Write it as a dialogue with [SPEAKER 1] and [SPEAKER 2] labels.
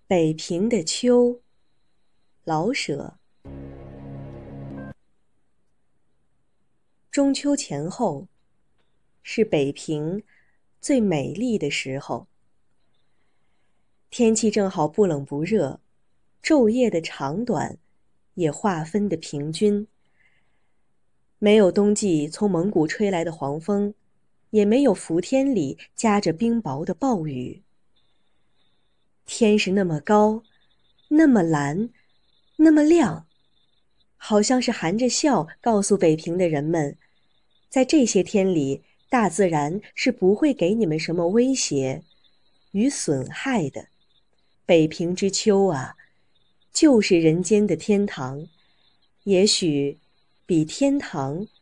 [SPEAKER 1] 北平的秋，老舍。中秋前后，是北平最美丽的时候。天气正好不冷不热，昼夜的长短也划分得平均。没有冬季从蒙古吹来的黄风，也没有伏天里夹着冰雹的暴雨。天是那么高，那么蓝，那么亮，好像是含着笑告诉北平的人们，在这些天里，大自然是不会给你们什么威胁与损害的。北平之秋啊，就是人间的天堂，也许比天堂